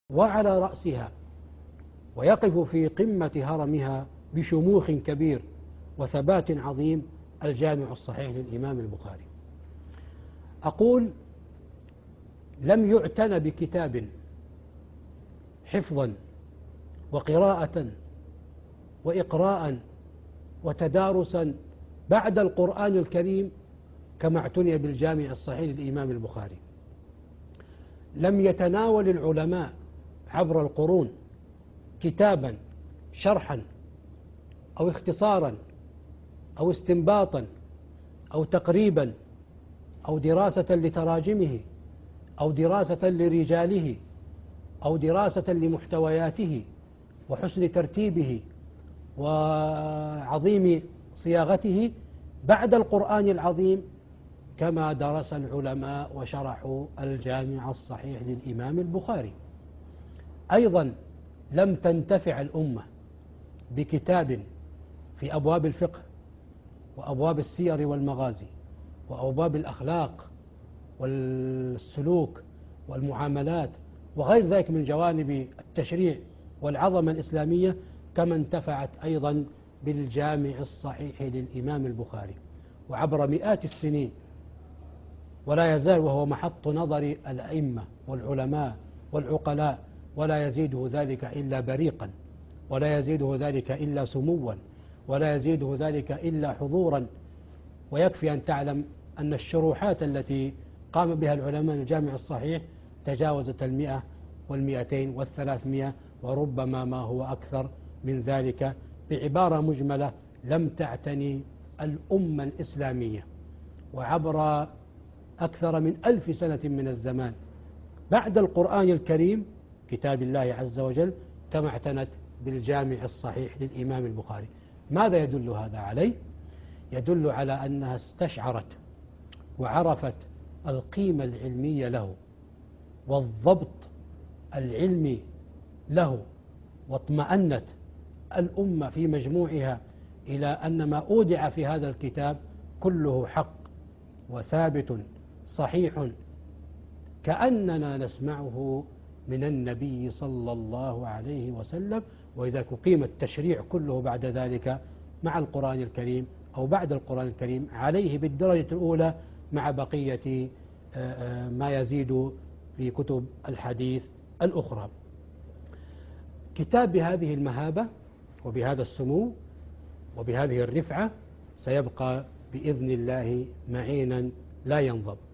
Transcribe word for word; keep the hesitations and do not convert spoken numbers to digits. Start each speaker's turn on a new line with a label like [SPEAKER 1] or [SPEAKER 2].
[SPEAKER 1] وعلى رأسها ويقف في قمة هرمها بشموخ كبير وثبات عظيم الجامع الصحيح للإمام البخاري. أقول لم يعتن بكتاب حفظا وقراءة وإقراء وتدارسا بعد القرآن الكريم كما اعتني بالجامع الصحيح للإمام البخاري. لم يتناول العلماء عبر القرون كتابا شرحا أو اختصارا أو استنباطا أو تقريبا أو دراسة لتراجمه أو دراسة لرجاله أو دراسة لمحتوياته وحسن ترتيبه وعظيم صياغته بعد القرآن العظيم كما درس العلماء وشرحوا الجامع الصحيح للإمام البخاري. أيضا لم تنتفع الأمة بكتاب في أبواب الفقه وأبواب السير والمغازي وأبواب الأخلاق والسلوك والمعاملات وغير ذلك من جوانب التشريع والعظمة الإسلامية كما انتفعت أيضا بالجامع الصحيح للإمام البخاري. وعبر مئات السنين ولا يزال وهو محط نظر الأئمة والعلماء والعقلاء، ولا يزيده ذلك إلا بريقا، ولا يزيده ذلك إلا سموا، ولا يزيده ذلك إلا حضورا. ويكفي أن تعلم أن الشروحات التي قام بها العلماء الجامع الصحيح تجاوزت المئة والمئتين والثلاثمائة وربما ما هو أكثر من ذلك. بعبارة مجملة لم تعتني الأمة الإسلامية وعبر أكثر من ألف سنة من الزمان بعد القرآن الكريم كتاب الله عز وجل كما اعتنت بالجامع الصحيح للإمام البخاري. ماذا يدل هذا عليه؟ يدل على أنها استشعرت وعرفت القيمة العلمية له والضبط العلمي له، واطمأنت الأمة في مجموعها إلى أن ما أودع في هذا الكتاب كله حق وثابت صحيح كأننا نسمعه من النبي صلى الله عليه وسلم. وإذا قيم التشريع كله بعد ذلك مع القرآن الكريم أو بعد القرآن الكريم عليه بالدرجة الأولى مع بقية ما يزيد في كتب الحديث الأخرى. كتاب بهذه المهابة وبهذا السمو وبهذه الرفعة سيبقى بإذن الله معينا لا ينضب.